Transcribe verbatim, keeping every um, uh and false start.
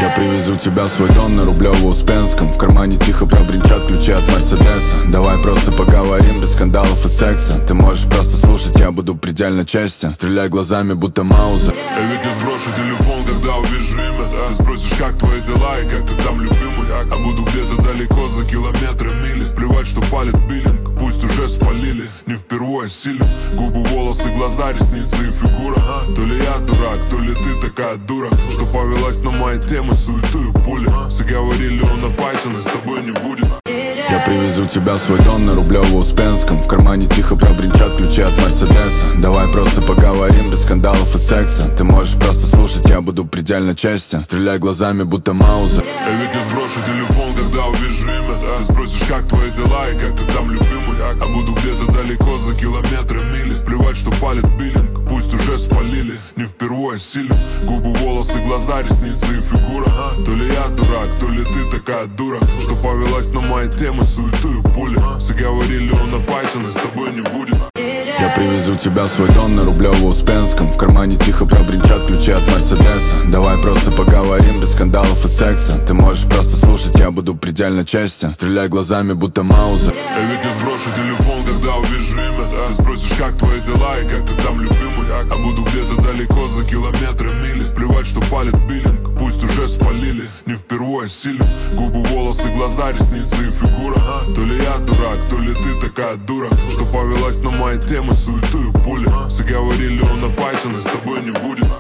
Я привезу тебя в свой дом на Рублево-Успенском. В кармане тихо пробринчат ключи от Мерседеса. Давай просто поговорим без скандалов и секса. Ты можешь просто слушать, я буду предельно честен. Стреляй глазами, будто Маузер. Я ведь не сброшу телефон, когда увижу имя. Ты спросишь, как твои дела и как ты там, любимый. А буду где-то далеко, за километры, мили. Плевать, что палит биллинг, пусть уже спалили. Не впервые силен. Губы, волосы, глаза, ресницы и фигура. а? То ли я дурак, то ли ты такая дура, что повелась на мои темы, суету и пули. Все говорили, он опасен и с тобой не будет. Я привезу тебя в свой дом на Рублево-Успенском. В кармане тихо пробринчат ключи от Мерседеса. Давай просто поговорим без скандалов и секса. Ты можешь просто слушать, я буду предельно честен. Стреляй глазами, будто Маузер. Я ведь не сброшу телефон, когда увижу имя. Ты спросишь, как твои дела и как ты там, любимый. А буду где-то далеко, за километры, мили. Плевать, что палит биллинг, пусть уже спалили. Не впервые силен. Губы, волосы, глаза, ресницы и фигура. а? То ли я дурак, то ли ты такая дура, что повелась на мои темы, суету и пули. Все говорили, он опасен и с тобой не будет. Я привезу тебя в свой дом на Рублево-Успенском. В кармане тихо пробринчат ключи от Мерседеса. Давай просто поговорим без скандалов и секса. Ты можешь просто слушать, я буду предельно честен. Стреляй глазами, будто Маузер. Я ведь не сброшу телефон, когда увижу имя. Ты спросишь, как твои дела и как ты там, любимый. А буду где-то далеко, за километры, мили. Плевать, что палит биллинг, пусть уже спалили. Не впервые силен. Губы, волосы, глаза, ресницы и фигура. а? То ли я дурак, то ли ты такая дура, что повелась на мои темы, суету и пули. Все говорили, он опасен и с тобой не будет.